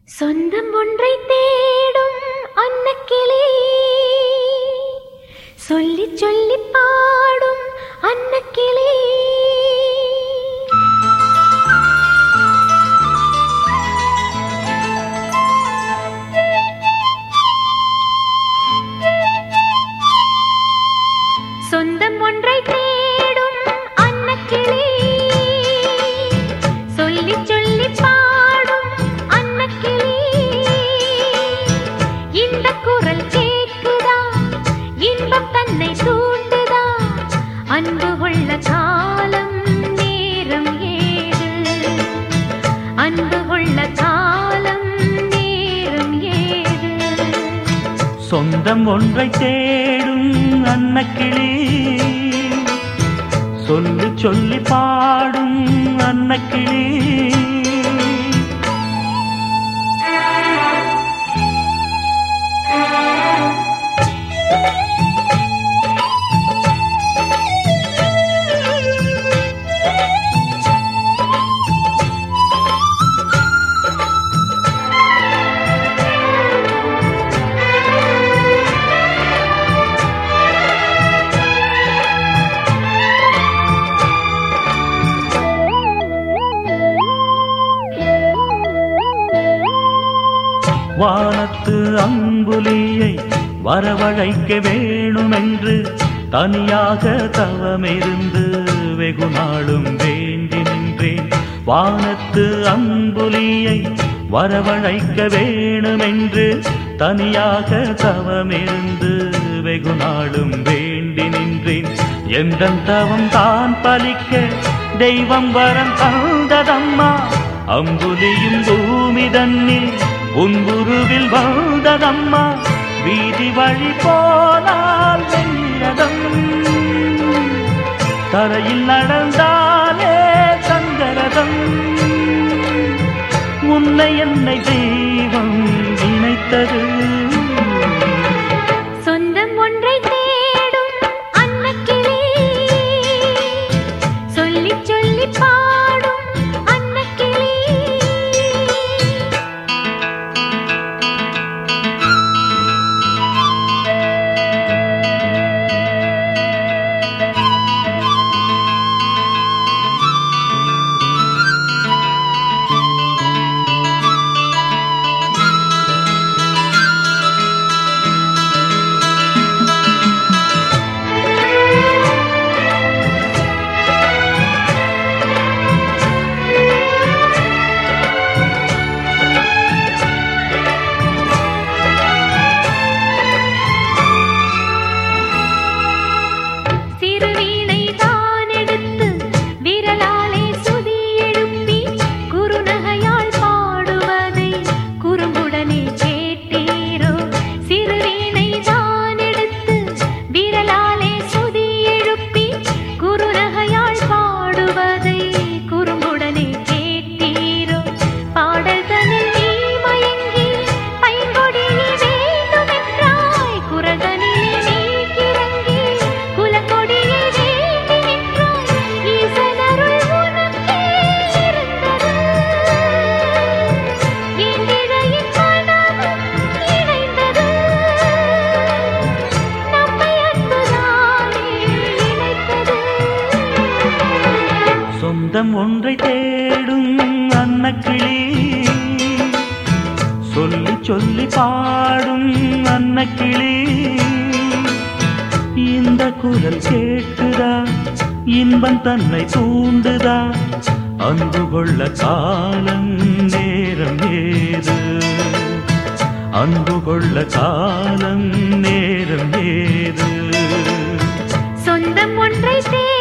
சொந்தம் ஒன்றை தேடும் அன்னக்கிளி, சொல்லி சொல்லி பாடும் அன்னக்கிளி. சொந்தம் ஒன்றை தேடும் அன்னக்கிளி, சொல்லி சொல்லி பாடும் அன்னக்கிளி. இந்த குரல் கேட்குதா, இன்பம் தன்னை தூண்டுதா? அன்பு கொள்ள காலம் நேரம் ஏது, அன்பு கொள்ள காலம் நேரம் ஏது. சொந்தம் ஒன்றை தேடும் அன்னக்கிளி, சொல்லி சொல்லி பாடும் அன்னக்கிளி. வானத்து அம்புலியை வரவழைக்க வேணுமென்று தனியாக தவமிருந்து வெகு நாளும் வேண்டி நின்றேன். வானத்து அம்புலியை வரவழைக்க வேணுமென்று தனியாக தவமிருந்து வெகு நாளும் வேண்டி நின்றேன். எந்த தவம் தான் பலிக்க தெய்வம் வரம் தந்ததம்மா. அம்புலியும் பூமி தன்னில் உன்புருவில் வாழ்ந்ததம்மா. வீதி வழி போனால் வெள்ளதம், தரையில் நடந்தாலே சங்கரதம். உன்னை என்னை தெய்வம் இணைத்தது. சொந்தம் ஒன்றை தேடும் அன்னக்கிளி, சொல்லி சொல்லி பாடும் அன்னக்கிளி. சொந்தம் ஒன்றை தேடும் அன்னக்கிளி, சொல்லி சொல்லி பாடும் அன்னக்கிளி. இந்த குரல் கேட்குதா, இன்பம் தன்னை தூண்டுதா? அன்பு கொள்ள காலம் நேரம் ஏது, அன்பு கொள்ள காலம் நேரம் ஏது. சொந்தம் ஒன்றை